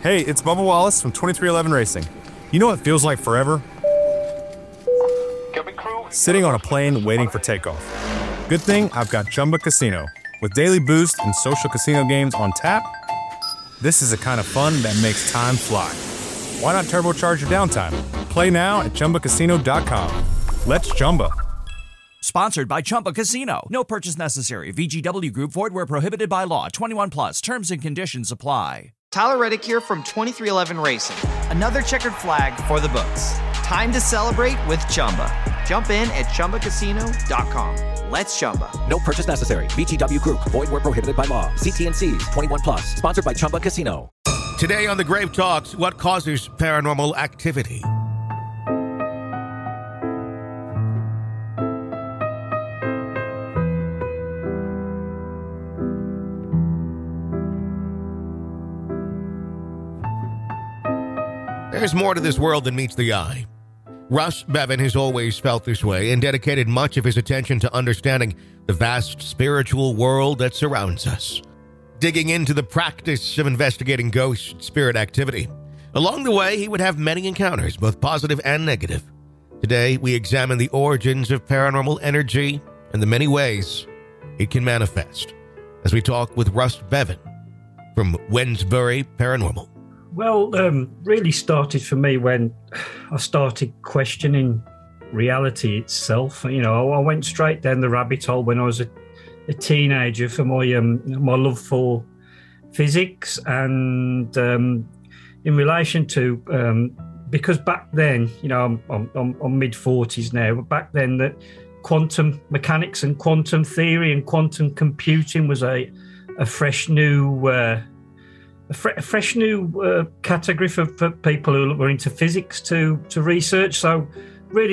Hey, it's Bubba Wallace from 2311 Racing. You know what feels like forever? Sitting on a plane waiting for takeoff. Good thing I've got Chumba Casino. With daily boost and social casino games on tap, this is the kind of fun that makes time fly. Why not turbocharge your downtime? Play now at ChumbaCasino.com. Let's Chumba. Sponsored by Chumba Casino. No purchase necessary. VGW Group. Void where prohibited by law. 21 plus. Terms and conditions apply. Tyler Reddick here from 2311 Racing. Another checkered flag for the books. Time to celebrate with Chumba. Jump in at ChumbaCasino.com. Let's Chumba. No purchase necessary. VGW Group. Void where prohibited by law. See T&Cs. 21 plus. Sponsored by Chumba Casino. Today on The Grave Talks, what causes paranormal activity? There's more to this world than meets the eye. Russ Bevan has always felt this way and dedicated much of his attention to understanding the vast spiritual world that surrounds us, digging into the practice of investigating ghost spirit activity. Along the way, he would have many encounters, both positive and negative. Today, we examine the origins of paranormal energy and the many ways it can manifest, as we talk with Russ Bevan from Wednesbury Paranormal. Well, really started for me when I started questioning reality itself. You know, I went straight down the rabbit hole when I was a teenager for my love for physics and in relation to because back then, you know, I'm mid-40s now, but back then that quantum mechanics and quantum theory and quantum computing was a fresh new category for people who were into physics to research. So really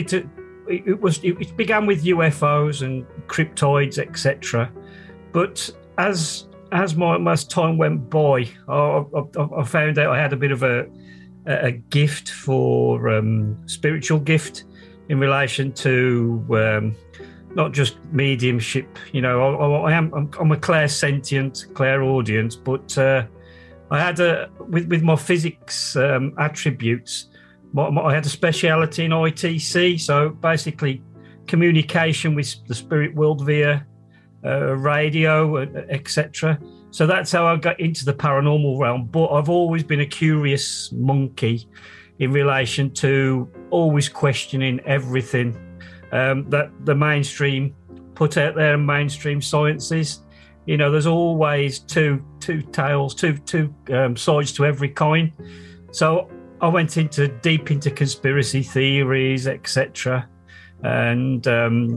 it began with UFOs and cryptoids, etc. But as time went by, I found out I had a bit of a gift for spiritual gift in relation to not just mediumship. You know, I'm a clairsentient, clairaudience, but I had with my physics attributes, I had a speciality in ITC, so basically communication with the spirit world via radio, etc. So that's how I got into the paranormal realm. But I've always been a curious monkey in relation to always questioning everything that the mainstream put out there in mainstream sciences. You know, there's always two tails, two sides to every coin. So I went deep into conspiracy theories, etc. And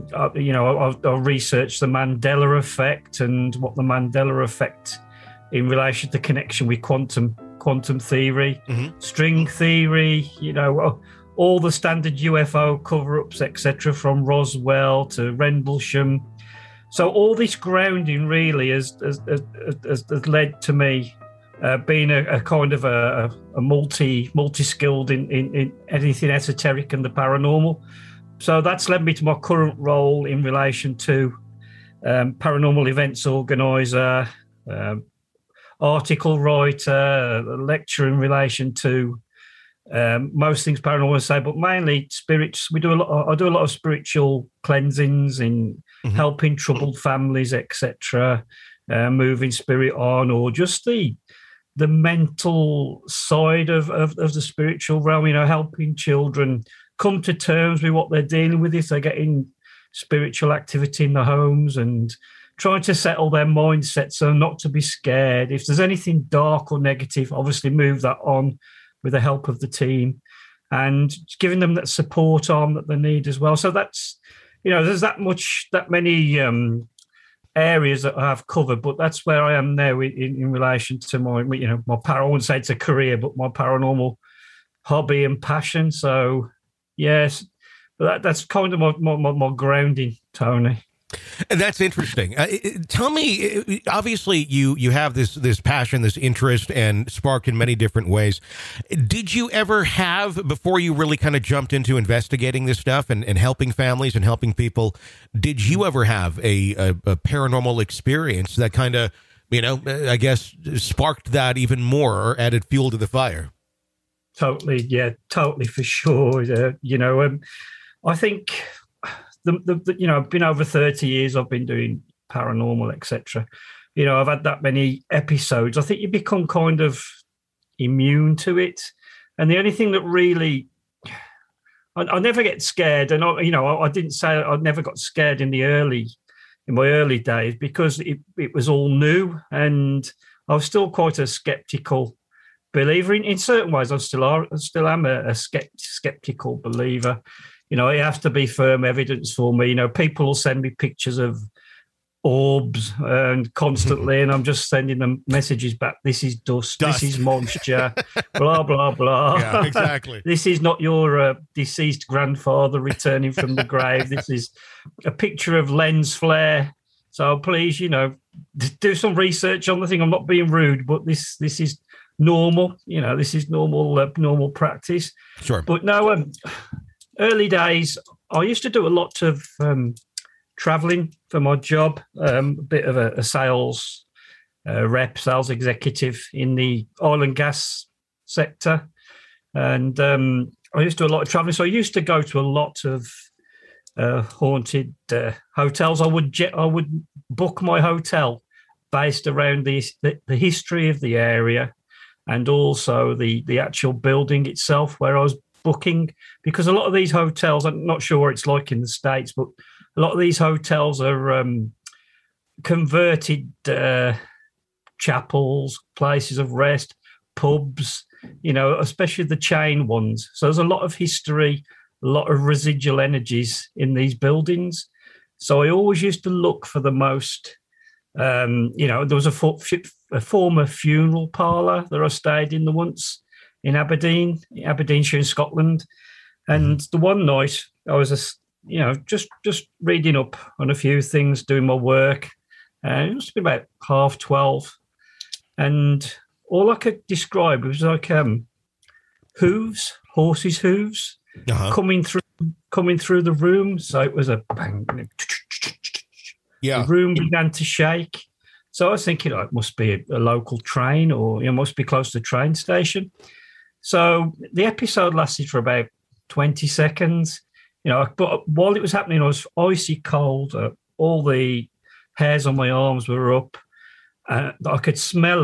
I researched the Mandela effect and what the Mandela effect in relation to connection with quantum theory, string theory. You know, all the standard UFO cover-ups, etc., from Roswell to Rendlesham. So all this grounding really has led to me being a kind of a multi-skilled in anything esoteric and the paranormal. So that's led me to my current role in relation to paranormal events organizer, article writer, lecturer in relation to most things paranormal, I say, but mainly spirits. I do a lot of spiritual cleansings in helping troubled families, etc., moving spirit on, or just the mental side of the spiritual realm. You know, helping children come to terms with what they're dealing with if they're getting spiritual activity in the homes, and trying to settle their mindset so not to be scared. If there's anything dark or negative, obviously move that on with the help of the team, and giving them that support arm that they need as well. So that's, you know, there's that many areas that I have covered, but that's where I am now in relation to my I wouldn't say it's a career, but my paranormal hobby and passion. So yes, but that's kind of my grounding, Tony. That's interesting. Tell me, obviously you have this passion, this interest, and spark in many different ways. Did you ever have, before you really kind of jumped into investigating this stuff and helping families and helping people, did you ever have a paranormal experience that kind of I guess sparked that even more or added fuel to the fire. Totally, yeah, totally for sure. I think I've been over 30 years. I've been doing paranormal, etc. I've had that many episodes. I think you become kind of immune to it, and the only thing that really, I never get scared, and I didn't say I never got scared in my early days because it was all new, and I was still quite a skeptical believer. In certain ways, I still am a skeptical believer. It has to be firm evidence for me. People will send me pictures of orbs and constantly, and I'm just sending them messages back. This is dust. This is moisture. Blah blah blah. Yeah, exactly. This is not your deceased grandfather returning from the grave. This is a picture of lens flare. So please, do some research on the thing. I'm not being rude, but this is normal. This is normal practice. Sure. But no, early days, I used to do a lot of traveling for my job, a bit of a sales sales executive in the oil and gas sector. And I used to do a lot of traveling. So I used to go to a lot of haunted hotels. I would book my hotel based around the history of the area and also the actual building itself where I was booking, because a lot of these hotels, I'm not sure what it's like in the States, but a lot of these hotels are converted chapels, places of rest, pubs, especially the chain ones. So there's a lot of history, a lot of residual energies in these buildings. So I always used to look for the most, there was a former funeral parlour that I stayed in once in Aberdeenshire in Scotland. And the one night I was just reading up on a few things, doing my work. It must have been about 12:30. And all I could describe was like horses' hooves coming through the room. So it was a bang. Yeah. The room began to shake. So I was thinking, it must be a local train, or it must be close to the train station. So the episode lasted for about 20 seconds. But while it was happening, I was icy cold. All the hairs on my arms were up. I could smell.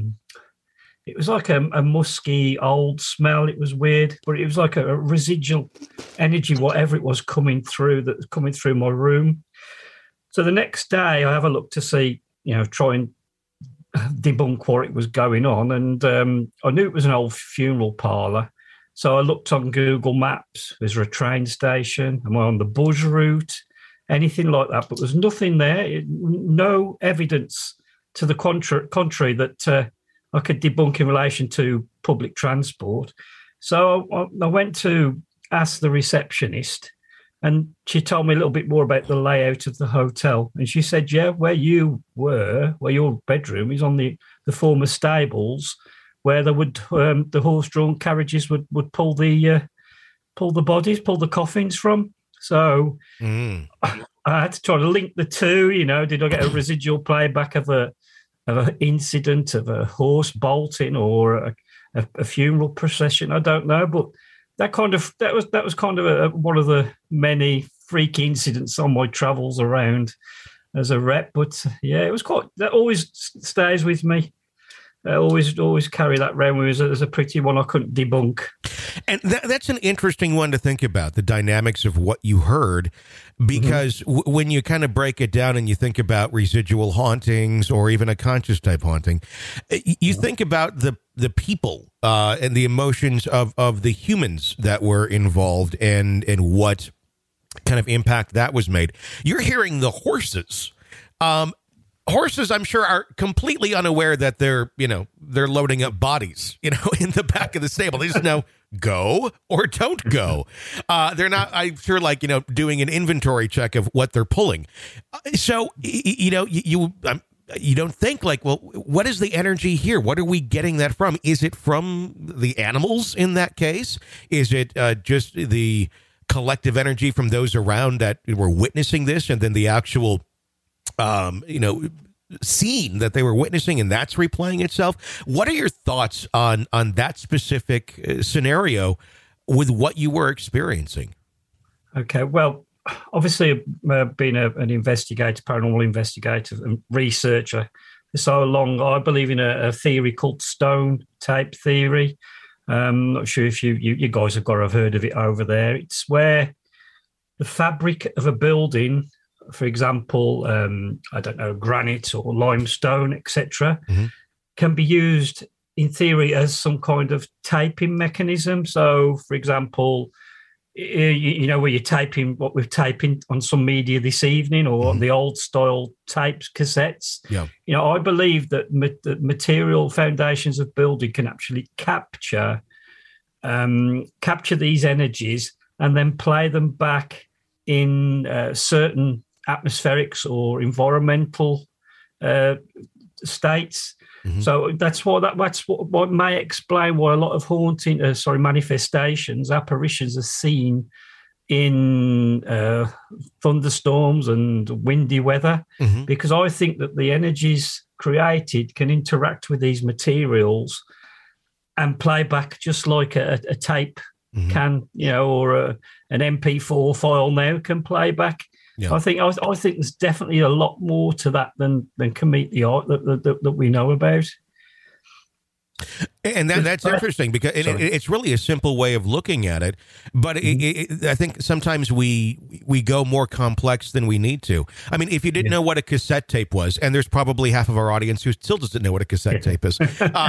It was like a musky old smell. It was weird, but it was like a residual energy, whatever it was coming through my room. So the next day, I have a look to see, try and debunk what it was going on, and I knew it was an old funeral parlour. So I looked on Google Maps. Is there a train station? Am I on the bus route? Anything like that. But there's nothing there. No evidence to the contrary that I could debunk in relation to public transport. So I went to ask the receptionist, and she told me a little bit more about the layout of the hotel. And she said, yeah, where your bedroom is on the former stables, where they would the horse-drawn carriages would pull the coffins from. So I had to try to link the two. Did I get a residual playback of an incident of a horse bolting or a funeral procession? I don't know, but that was kind of one of the many freak incidents on my travels around as a rep. But yeah, it was that always stays with me. I always carry that around with me as a pretty one I couldn't debunk. And that's an interesting one to think about, the dynamics of what you heard, because when you kind of break it down and you think about residual hauntings or even a conscious type haunting, you think about the people and the emotions of the humans that were involved and what kind of impact that was made. You're hearing the horses. Horses, I'm sure, are completely unaware that they're loading up bodies, in the back of the stable. They just know go or don't go. They're not, I'm sure, doing an inventory check of what they're pulling. So, you don't think well, what is the energy here? What are we getting that from? Is it from the animals in that case? Is it just the collective energy from those around that were witnessing this, and then the actual scene that they were witnessing, and that's replaying itself. What are your thoughts on that specific scenario with what you were experiencing? Okay, well, obviously, being an investigator, paranormal investigator and researcher for so long, I believe in a theory called stone tape theory. I'm not sure if you guys have got to have heard of it over there. It's where the fabric of a building, for example, I don't know, granite or limestone, etc., can be used in theory as some kind of taping mechanism. So, for example, you know, where you're taping what we're taping on some media this evening, or the old style tapes, cassettes. Yeah. You know, I believe that the material foundations of building can actually capture these energies and then play them back in certain atmospherics or environmental states. So that's what may explain why a lot of manifestations, apparitions are seen in thunderstorms and windy weather, because I think that the energies created can interact with these materials and play back just like a tape can, you know, or an MP4 file now can play back. Yeah. I think there's definitely a lot more to that than can meet the art that we know about. And that's interesting, because it's really a simple way of looking at it. But I think sometimes we go more complex than we need to. I mean, if you didn't know what a cassette tape was, and there's probably half of our audience who still doesn't know what a cassette tape is.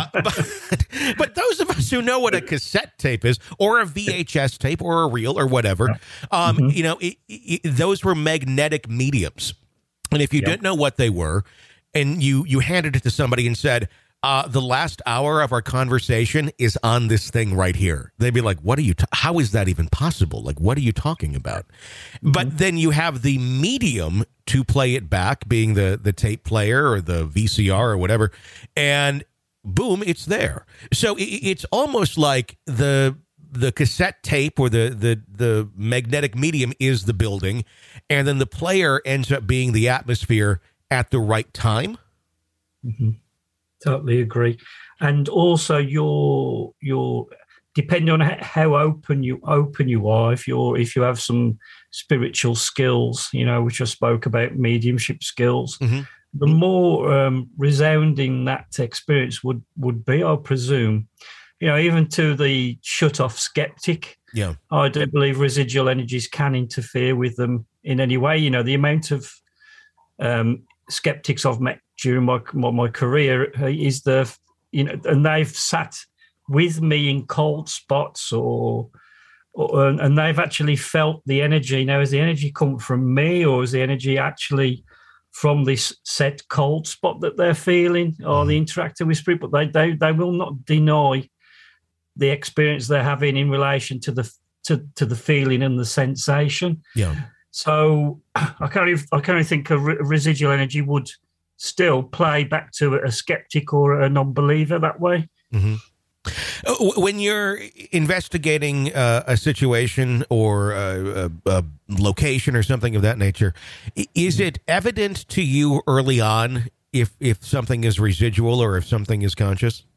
But those of us who know what a cassette tape is, or a VHS tape, or a reel, or whatever, you know, those were magnetic mediums. And if you didn't know what they were, and you handed it to somebody and said, the last hour of our conversation is on this thing right here, they'd be like, what are you, how is that even possible? Like, what are you talking about? But then you have the medium to play it back, being the tape player or the VCR or whatever, and boom, it's there. So it's almost like the cassette tape or the magnetic medium is the building, and then the player ends up being the atmosphere at the right time. Totally agree. And also your depending on how open you are, if you have some spiritual skills, you know, which I spoke about, mediumship skills, the more resounding that experience would be, I presume. You know, even to the shut-off skeptic, I do believe residual energies can interfere with them in any way. You know, the amount of skeptics I've met during my career is and they've sat with me in cold spots and they've actually felt the energy. Now, has the energy come from me, or is the energy actually from this set cold spot that they're feeling, or the interacting with spirit? But they will not deny the experience they're having in relation to the feeling and the sensation. Yeah. So I can't even think a residual energy would still play back to a skeptic or a non-believer that way. When you're investigating a situation or a location or something of that nature, is it evident to you early on if something is residual or if something is conscious?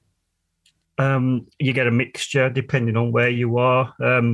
You get a mixture depending on where you are.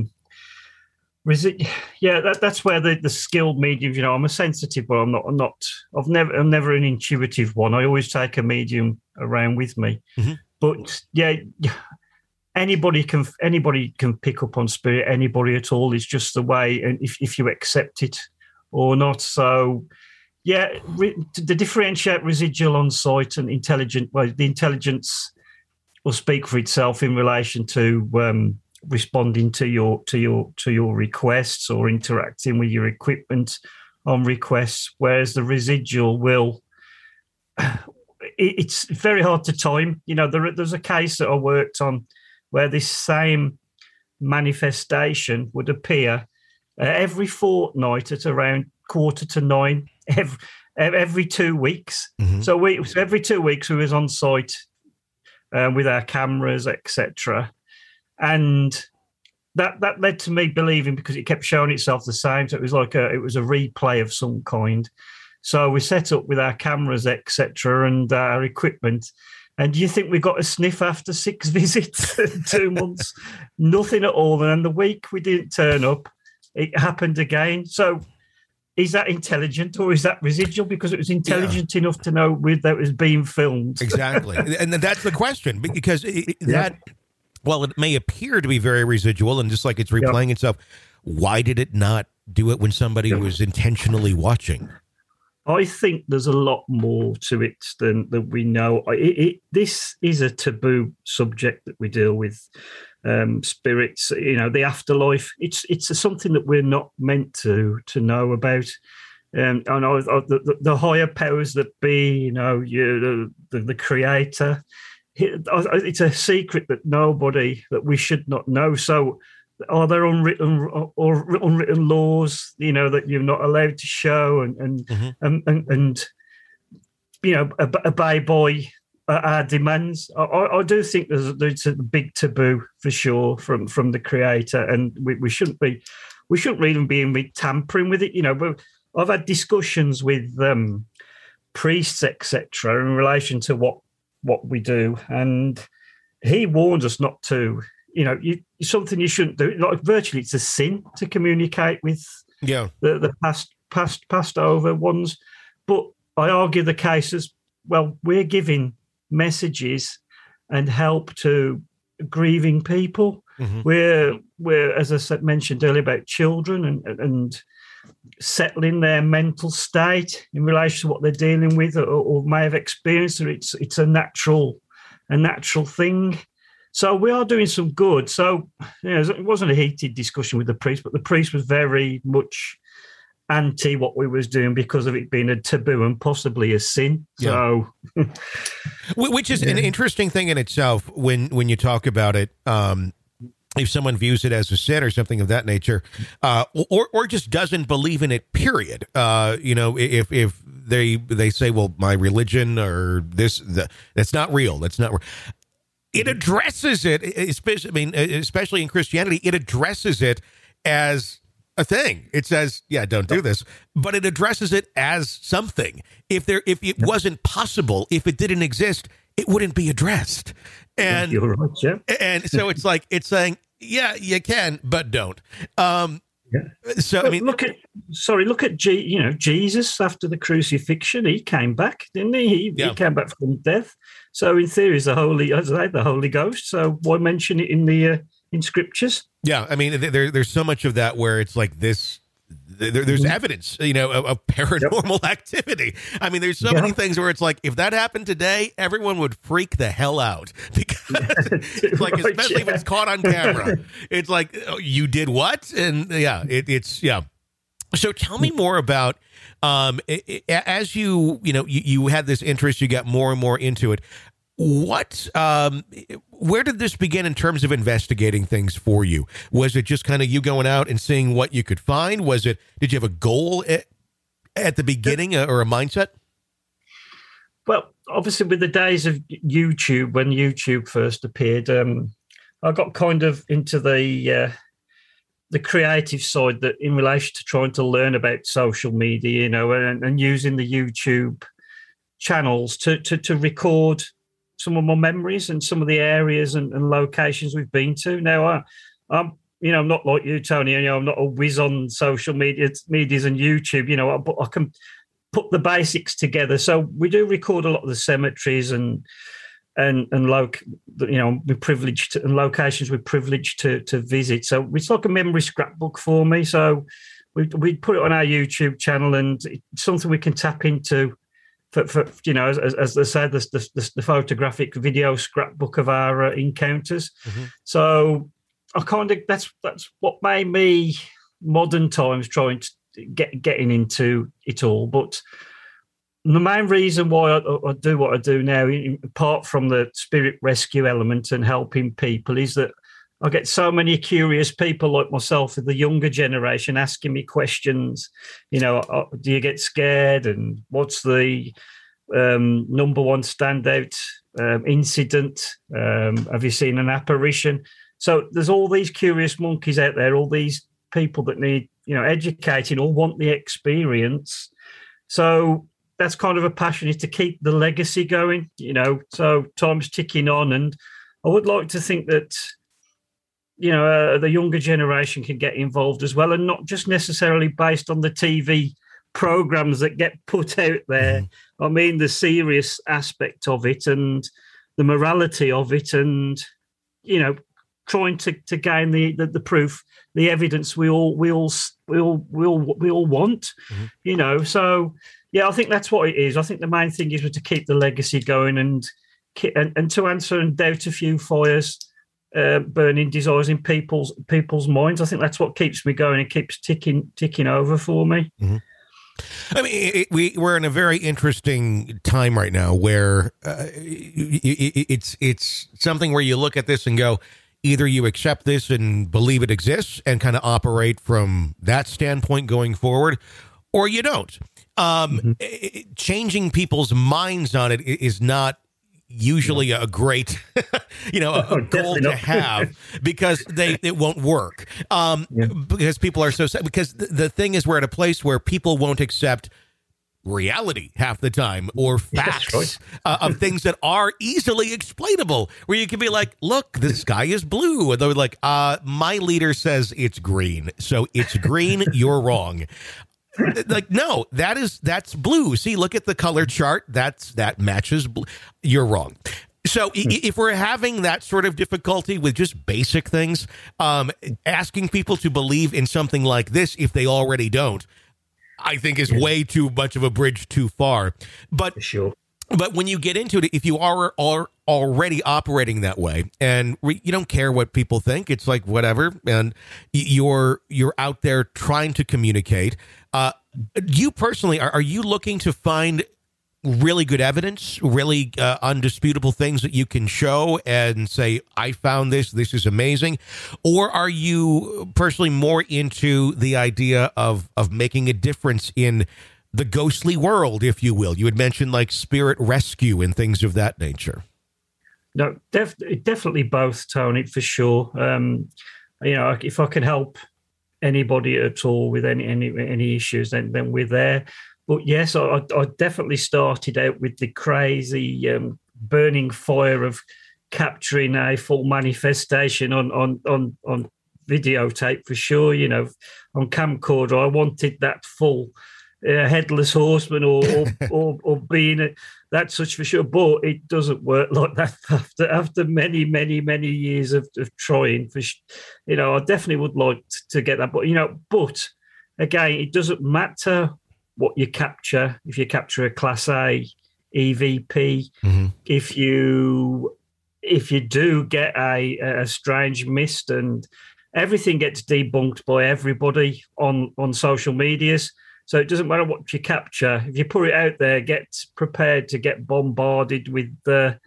That's where the skilled mediums. You know, I'm a sensitive, but I'm not. I'm never an intuitive one. I always take a medium around with me. But anybody can pick up on spirit. Anybody at all. It's just the way, and if you accept it or not. So, to differentiate residual on site and intelligent. Well, the intelligence will speak for itself in relation to responding to your requests or interacting with your equipment on requests, whereas the residual will. It's very hard to time. You know, there's a case that I worked on where this same manifestation would appear every fortnight at around 8:45 every 2 weeks. So every 2 weeks we was on site with our cameras, etc. And that led to me believing, because it kept showing itself the same. So it was like it was a replay of some kind. So we set up with our cameras, etc., and our equipment. And do you think we got a sniff after 6 visits in 2 months? Nothing at all. And the week we didn't turn up, it happened again. So is that intelligent or is that residual? Because it was intelligent enough to know that it was being filmed. Exactly. And that's the question, because while it may appear to be very residual and just like it's replaying itself, why did it not do it when somebody was intentionally watching? I think there's a lot more to it than we know. This is a taboo subject that we deal with. Spirits, the afterlife. It's something that we're not meant to know about. I know the higher powers that be. The creator. It's a secret that we should not know. So, are there unwritten laws, that you're not allowed to show and obey by our demands? I do think there's a big taboo for sure from the creator, and we shouldn't really be tampering with it. But I've had discussions with priests, etc., in relation to what we do, and he warns us not to. Something you shouldn't do. Like virtually, it's a sin to communicate with the passed over ones. But I argue the case as well. We're giving messages and help to grieving people. We're as I mentioned earlier about children and settling their mental state in relation to what they're dealing with or may have experienced. It's a natural thing. So we are doing some good. So it wasn't a heated discussion with the priest, but the priest was very much anti what we was doing because of it being a taboo and possibly a sin. So, which is an interesting thing in itself when you talk about it. If someone views it as a sin or something of that nature, or just doesn't believe in it, period. If they say, well, my religion or that's not real. That's not real. It addresses it, especially in Christianity, it addresses it as a thing. It says, don't do this, but it addresses it as something. If it wasn't possible, if it didn't exist, it wouldn't be addressed. And you're right, yeah. And so it's like it's saying, you can, but don't. So I mean, look at Jesus after the crucifixion. He came back, didn't he? He came back from death. So in theory, it's the Holy Ghost. So why mention it in scriptures? Yeah, I mean, there's so much of that where it's like this. There's evidence, of paranormal activity. I mean, there's so many things where it's like, if that happened today, everyone would freak the hell out because it's like, especially if it's caught on camera, it's like, oh, you did what? And it's. So tell me more about, as you had this interest, you got more and more into it. Where did this begin in terms of investigating things for you? Was it just kind of you going out and seeing what you could find? Did you have a goal at the beginning or a mindset? Well, obviously with the days of YouTube, when YouTube first appeared, I got kind of into the creative side that in relation to trying to learn about social media, and using the YouTube channels to record some of my memories and some of the areas and locations we've been to. Now, I'm not like you, Tony. I'm not a whiz on social medias and YouTube. But I can put the basics together. So we do record a lot of the cemeteries and we're privileged and locations we're privileged to visit. So it's like a memory scrapbook for me. So we put it on our YouTube channel, and it's something we can tap into. For as they said, the photographic video scrapbook of our encounters. So I kind of that's what made me modern times trying to getting into it all. But the main reason why I do what I do now, apart from the spirit rescue element and helping people, is that I get so many curious people like myself, the younger generation, asking me questions. Do you get scared? And what's the number one standout incident? Have you seen an apparition? So there's all these curious monkeys out there, all these people that need, educating or want the experience. So that's kind of a passion, is to keep the legacy going, so time's ticking on. And I would like to think that, the younger generation can get involved as well, and not just necessarily based on the TV programs that get put out there. Mm-hmm. I mean, the serious aspect of it and the morality of it, and, trying to gain the proof, the evidence we all want, mm-hmm. So yeah, I think that's what it is. I think the main thing is to keep the legacy going and to answer and doubt a few fires, burning desires in people's minds. I think that's what keeps me going and keeps ticking over for me. Mm-hmm. I mean, we're in a very interesting time right now where it's something where you look at this and go, either you accept this and believe it exists and kind of operate from that standpoint going forward, or you don't. Changing people's minds on it is not usually a great, a goal to have, because it won't work. Because people are so sad. Because the thing is, we're at a place where people won't accept reality half the time, or facts of things that are easily explainable, where you can be like, look, the sky is blue. And they're like, my leader says it's green. So it's green. You're wrong. Like, no, that's blue. See, look at the color chart. That matches blue. You're wrong. So if we're having that sort of difficulty with just basic things, asking people to believe in something like this, if they already don't, I think is way too much of a bridge too far. But sure. But when you get into it, if you are already operating that way, and you don't care what people think, it's like whatever, and you're out there trying to communicate. You personally, are you looking to find really good evidence, really undisputable things that you can show and say, I found this is amazing? Or are you personally more into the idea of making a difference in the ghostly world, if you will? You had mentioned like spirit rescue and things of that nature. No, definitely both, Tony, for sure. If I can help anybody at all with any issues, then we're there. But yes, I definitely started out with the crazy burning fire of capturing a full manifestation on videotape, for sure. On camcorder, I wanted that full headless horseman or being that such, for sure. But it doesn't work like that after many years of trying. I definitely would like to get that, but again, it doesn't matter what you capture. If you capture a Class A EVP, mm-hmm. if you do get a strange mist, and everything gets debunked by everybody on social medias. So it doesn't matter what you capture. If you put it out there, get prepared to get bombarded with the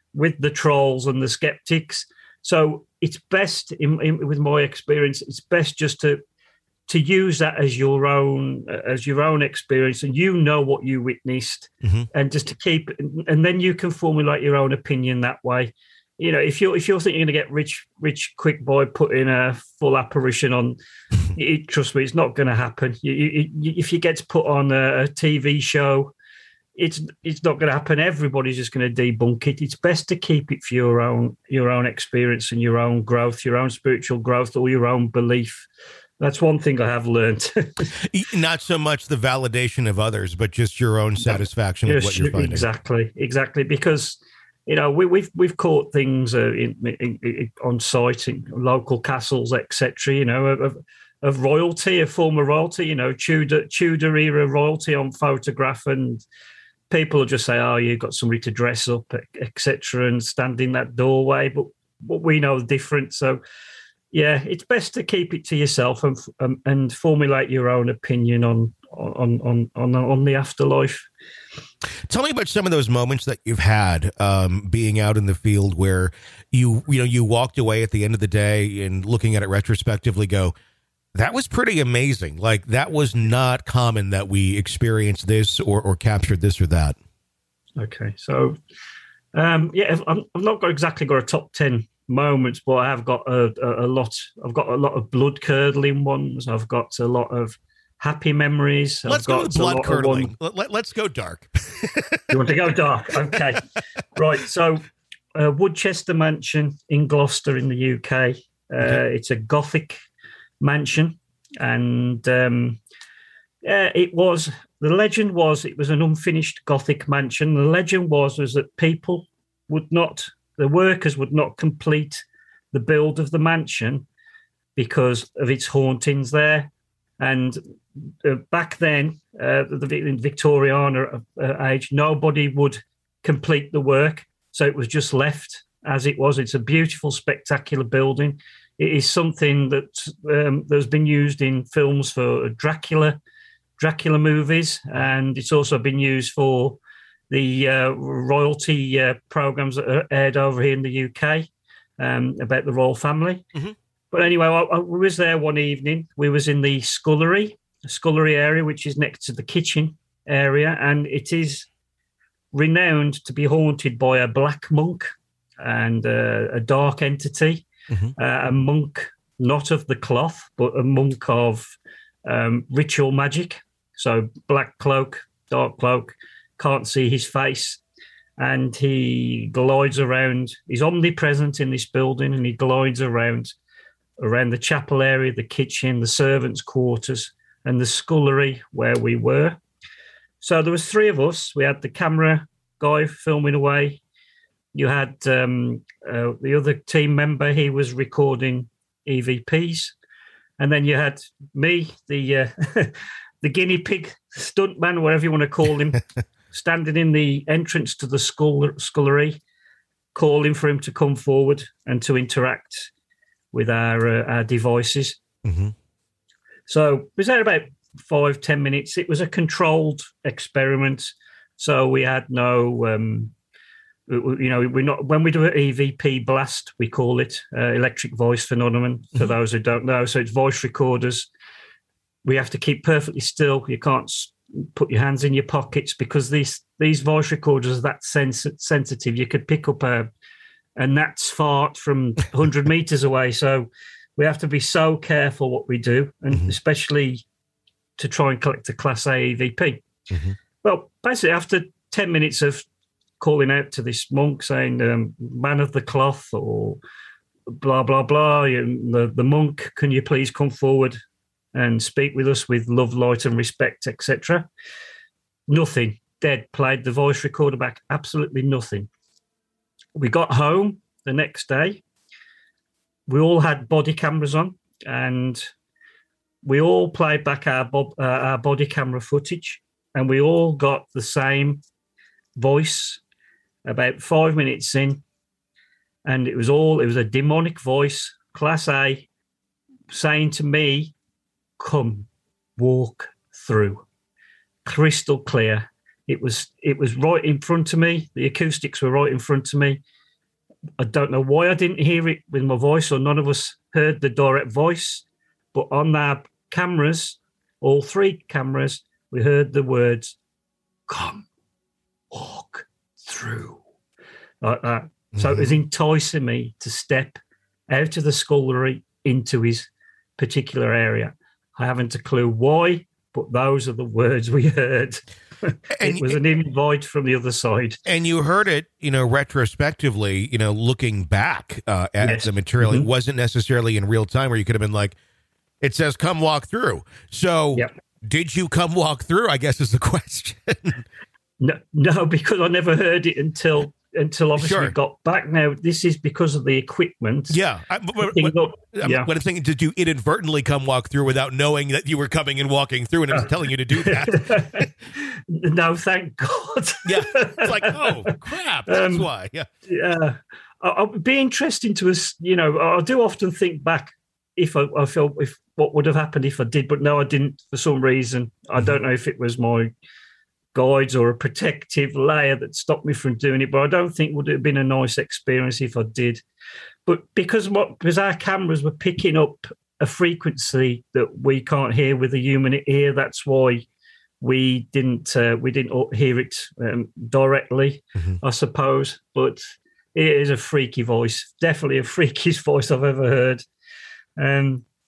trolls and the skeptics. So it's best, with my experience, it's best just to use that as your own experience, and what you witnessed, mm-hmm. and just to keep, and then you can formulate your own opinion that way. If you're thinking you're going to get rich quick by putting a full apparition on, trust me, it's not going to happen. If you get to put on a TV show, it's not going to happen. Everybody's just going to debunk it. It's best to keep it for your own experience and your own growth, your own spiritual growth, or your own belief. That's one thing I have learned. Not so much the validation of others, but just your own satisfaction with what you're finding. Exactly. Because we've caught things on site in local castles, etc. Of royalty, of former royalty. Tudor era royalty on photograph, and people will just say, "Oh, you've got somebody to dress up, etc." and stand in that doorway. But we know the difference. So, yeah, it's best to keep it to yourself and formulate your own opinion on the afterlife. Tell me about some of those moments that you've had being out in the field where you walked away at the end of the day and looking at it retrospectively go, that was pretty amazing. Like, that was not common that we experienced this or captured this or that. Okay. So, I've not got a top 10 moments, but I have got a lot. I've got a lot of blood curdling ones. I've got a lot of happy memories. Let's go with blood curdling. Let's go dark. You want to go dark? Okay. Right. So, Woodchester Mansion in Gloucester in the UK. It's a Gothic mansion. And it was, the legend was, it was an unfinished Gothic mansion. The legend was that people the workers would not complete the build of the mansion because of its hauntings there. And back then, in Victoriana age, nobody would complete the work. So it was just left as it was. It's a beautiful, spectacular building. It is something that has been used in films for Dracula movies, and it's also been used for the royalty programs that are aired over here in the UK about the royal family. Mm-hmm. But anyway, I was there one evening. We was in the scullery area, which is next to the kitchen area, and it is renowned to be haunted by a black monk and a dark entity, a monk not of the cloth, but a monk of ritual magic. So black cloak, dark cloak, can't see his face, and he glides around. He's omnipresent in this building, and he glides around the chapel area, the kitchen, the servants' quarters, and the scullery where we were. So there was three of us. We had the camera guy filming away. You had the other team member. He was recording EVPs. And then you had me, the guinea pig stuntman, whatever you want to call him, standing in the entrance to the scullery, calling for him to come forward and to interact with our devices. Mm-hmm. So it was there about 5-10 minutes. It was a controlled experiment. So we had no, we're not, when we do an EVP blast, we call it electric voice phenomenon, for those who don't know. So it's voice recorders. We have to keep perfectly still. You can't put your hands in your pockets because these voice recorders are that sensitive. You could pick up a gnat's fart from 100 meters away. So we have to be so careful what we do, and especially to try and collect a Class A EVP. Mm-hmm. Well, basically, after 10 minutes of calling out to this monk saying, man of the cloth or blah, blah, blah, the monk, can you please come forward and speak with us with love, light and respect, etc. Nothing. Dead. Played the voice recorder back. Absolutely nothing. We got home the next day. We all had body cameras on, and we all played back our body camera footage, and we all got the same voice about 5 minutes in, and it was a demonic voice, Class A, saying to me, come, walk through. Crystal clear. It was right in front of me. The acoustics were right in front of me. I don't know why I didn't hear it with my voice, or none of us heard the direct voice, but on our cameras, all three cameras, we heard the words, come, walk through, like that. Mm-hmm. So it was enticing me to step out of the scullery into his particular area. I haven't a clue why, but those are the words we heard. It was an invite from the other side. And you heard it, retrospectively, looking back at the material. Mm-hmm. It wasn't necessarily in real time where you could have been like, it says, come walk through. So Did you come walk through, I guess is the question. No, because I never heard it until obviously we got back. Now, this is because of the equipment. Yeah. When I'm thinking, did you inadvertently come walk through without knowing that you were coming and walking through and it was telling you to do that? No, thank God. Yeah. It's like, oh, crap. That's why. Yeah. Yeah. It'd be interesting to us, I do often think back if I felt if what would have happened if I did, but no, I didn't for some reason. I don't know if it was my guides or a protective layer that stopped me from doing it, but I don't think it would have been a nice experience if I did. But because our cameras were picking up a frequency that we can't hear with a human ear, that's why we didn't hear it directly, I suppose. But it is a freaky voice, definitely a freakiest voice I've ever heard.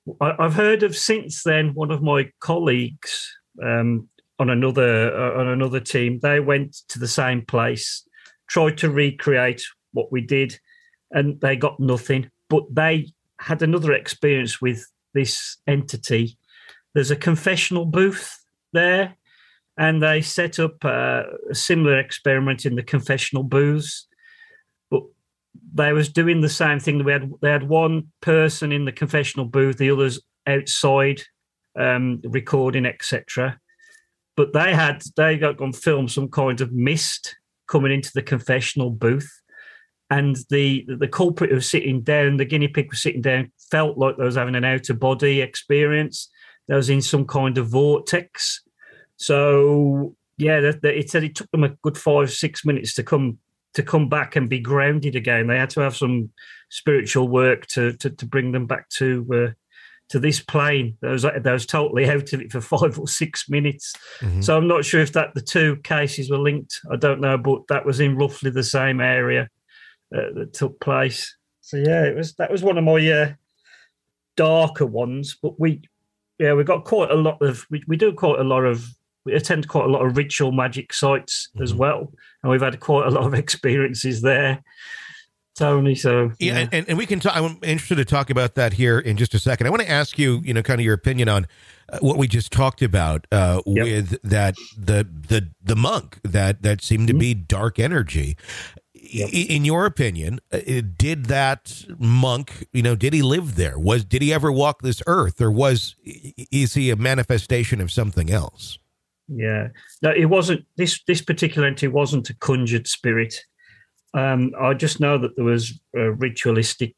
I've heard of since then. One of my colleagues on another team, they went to the same place, tried to recreate what we did, and they got nothing. But they had another experience with this entity. There's a confessional booth there, and they set up a similar experiment in the confessional booths. But they was doing the same thing. They had one person in the confessional booth, the others outside recording, etc. But they got on film some kind of mist coming into the confessional booth, and the culprit who was sitting down, the guinea pig was sitting down, felt like they was having an out of body experience. They was in some kind of vortex. So yeah, it said it took them a good 5-6 minutes to come back and be grounded again. They had to have some spiritual work to bring them back to this plane. They was totally out of it for 5 or 6 minutes. Mm-hmm. So I'm not sure if the two cases were linked. I don't know, but that was in roughly the same area that took place. So yeah, that was one of my darker ones. But we got quite a lot of we attend quite a lot of ritual magic sites as well, and we've had quite a lot of experiences there, Tony. So yeah. And we can talk. I'm interested to talk about that here in just a second. I want to ask you, kind of your opinion on what we just talked about with that the monk that seemed to be dark energy. Yep. In your opinion, did that monk, did he live there? Did he ever walk this earth, or is he a manifestation of something else? Yeah, no, it wasn't. This particular entity wasn't a conjured spirit. I just know that there was ritualistic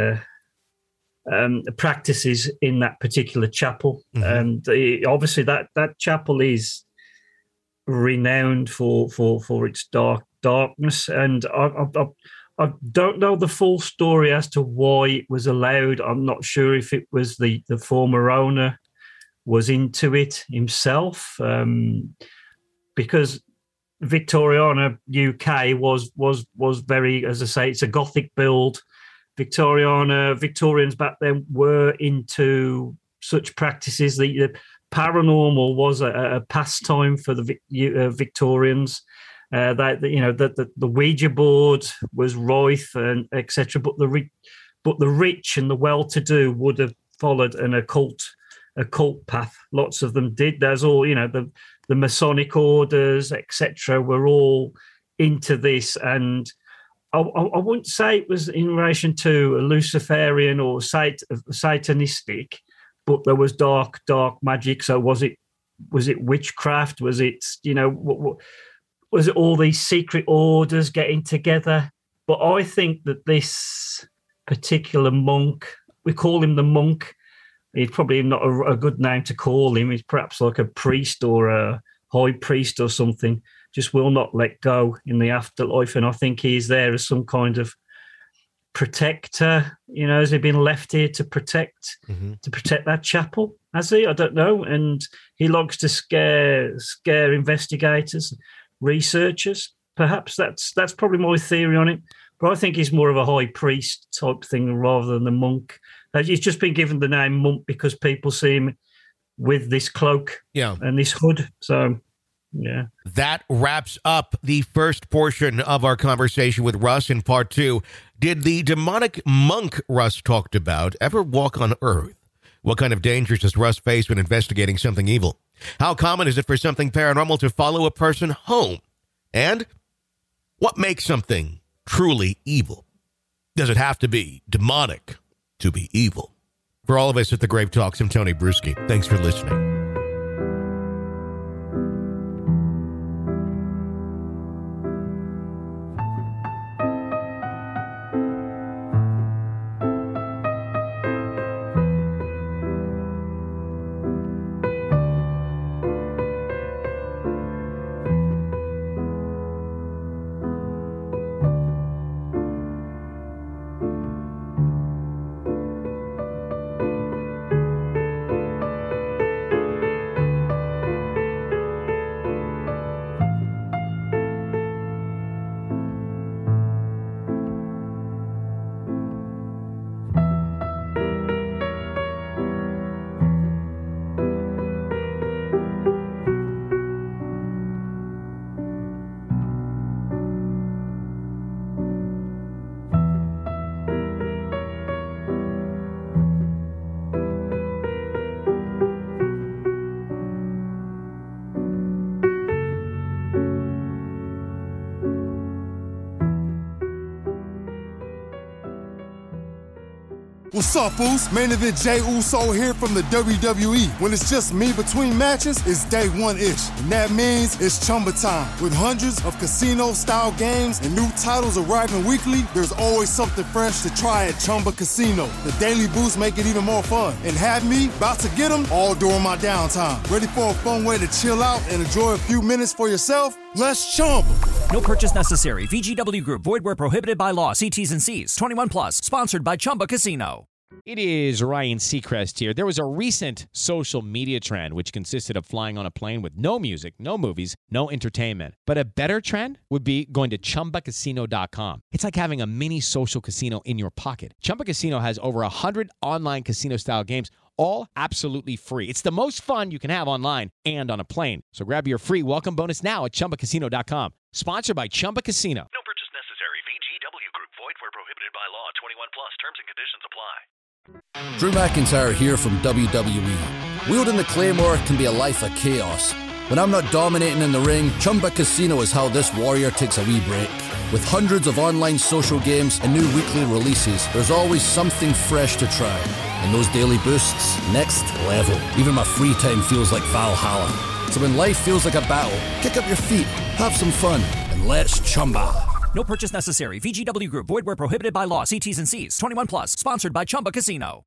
practices in that particular chapel, and obviously that chapel is renowned for its darkness. And I don't know the full story as to why it was allowed. I'm not sure if it was the former owner was into it himself, because Victoriana UK was very, as I say, it's a Gothic build. Victorians back then were into such practices. The paranormal was a pastime for the Victorians. The Ouija board was rife and etc. But the rich and the well-to-do would have followed an occult path. Lots of them did. There's all, the Masonic orders, etc., were all into this. And I wouldn't say it was in relation to a Luciferian or satanistic, but there was dark magic. So was it witchcraft? Was it, was it all these secret orders getting together? But I think that this particular monk, we call him the monk. He's probably not a good name to call him. He's perhaps like a priest or a high priest or something, just will not let go in the afterlife. And I think he's there as some kind of protector. Has he been left here to protect that chapel? Has he? I don't know. And he likes to scare investigators, researchers. Perhaps that's probably my theory on it. But I think he's more of a high priest type thing rather than the monk. He's just been given the name monk because people see him with this cloak and this hood. So, yeah. That wraps up the first portion of our conversation with Russ. In part 2, did the demonic monk Russ talked about ever walk on Earth? What kind of dangers does Russ face when investigating something evil? How common is it for something paranormal to follow a person home? And what makes something truly evil? Does it have to be demonic to be evil? For all of us at the Grave Talks, I'm Tony Bruschi. Thanks for listening. What's up, Foos? Main event Jey Uso here from the WWE. When it's just me between matches, it's day one-ish. And that means it's Chumba time. With hundreds of casino-style games and new titles arriving weekly, there's always something fresh to try at Chumba Casino. The Daily Boost make it even more fun. And have me about to get them all during my downtime. Ready for a fun way to chill out and enjoy a few minutes for yourself? Let's Chumba. No purchase necessary. VGW Group. Void where prohibited by law. See T's and C's. 21 plus. Sponsored by Chumba Casino. It is Ryan Seacrest here. There was a recent social media trend which consisted of flying on a plane with no music, no movies, no entertainment. But a better trend would be going to ChumbaCasino.com. It's like having a mini social casino in your pocket. Chumba Casino has over 100 online casino-style games, all absolutely free. It's the most fun you can have online and on a plane. So grab your free welcome bonus now at ChumbaCasino.com. Sponsored by Chumba Casino. No purchase necessary. VGW Group. Void where prohibited by law. 21 plus. Terms and conditions apply. Drew McIntyre here from WWE. Wielding the Claymore can be a life of chaos. When I'm not dominating in the ring, Chumba Casino is how this warrior takes a wee break. With hundreds of online social games and new weekly releases, there's always something fresh to try. And those daily boosts, next level. Even my free time feels like Valhalla. So when life feels like a battle, kick up your feet, have some fun, and let's Chumba. No purchase necessary. VGW Group. Void where prohibited by law. See T's and C's. 21 plus. Sponsored by Chumba Casino.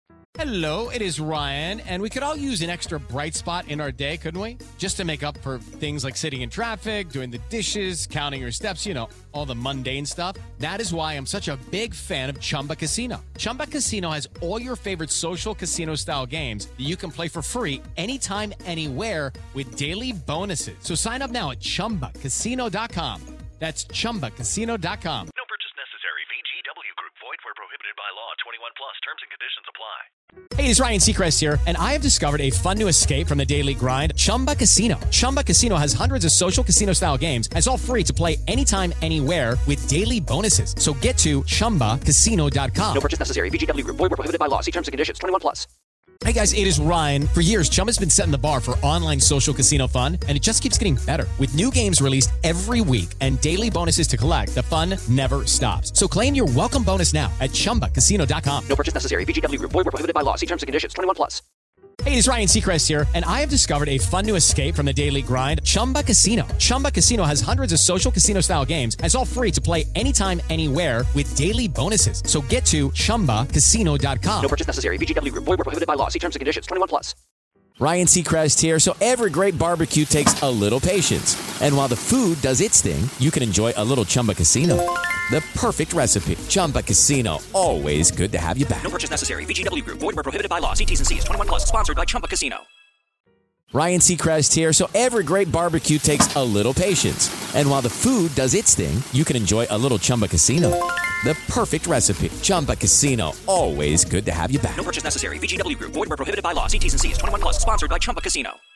Hello, it is Ryan, and we could all use an extra bright spot in our day, couldn't we? Just to make up for things like sitting in traffic, doing the dishes, counting your steps, you know, all the mundane stuff. That is why I'm such a big fan of Chumba Casino. Chumba Casino has all your favorite social casino-style games that you can play for free anytime, anywhere with daily bonuses. So sign up now at ChumbaCasino.com. That's ChumbaCasino.com. No purchase necessary. VGW Group. Void where prohibited by law. 21 plus. Terms and conditions apply. Hey, it's Ryan Seacrest here, and I have discovered a fun new escape from the daily grind, Chumba Casino. Chumba Casino has hundreds of social casino-style games, and it's all free to play anytime, anywhere with daily bonuses. So get to ChumbaCasino.com. No purchase necessary. VGW Group. Void where prohibited by law. See terms and conditions. 21 plus. Hey guys, it is Ryan. For years, Chumba's been setting the bar for online social casino fun, and it just keeps getting better. With new games released every week and daily bonuses to collect, the fun never stops. So claim your welcome bonus now at ChumbaCasino.com. No purchase necessary. VGW Group. Void where prohibited by law. See terms and conditions. 21 plus. Hey, it's Ryan Seacrest here, and I have discovered a fun new escape from the daily grind, Chumba Casino. Chumba Casino has hundreds of social casino-style games, and it's all free to play anytime, anywhere with daily bonuses. So get to ChumbaCasino.com. No purchase necessary. VGW Group. Void where prohibited by law. See terms and conditions. 21 plus. Ryan Seacrest here. So every great barbecue takes a little patience. And while the food does its thing, you can enjoy a little Chumba Casino. The perfect recipe. Chumba Casino. Always good to have you back. No purchase necessary. VGW Group. Void where prohibited by law. See T's and C's. 21 plus. Sponsored by Chumba Casino. Ryan Seacrest here. So every great barbecue takes a little patience. And while the food does its thing, you can enjoy a little Chumba Casino. The perfect recipe. Chumba Casino. Always good to have you back. No purchase necessary. VGW Group. Void where prohibited by law. See T's and C's. 21 plus. Sponsored by Chumba Casino.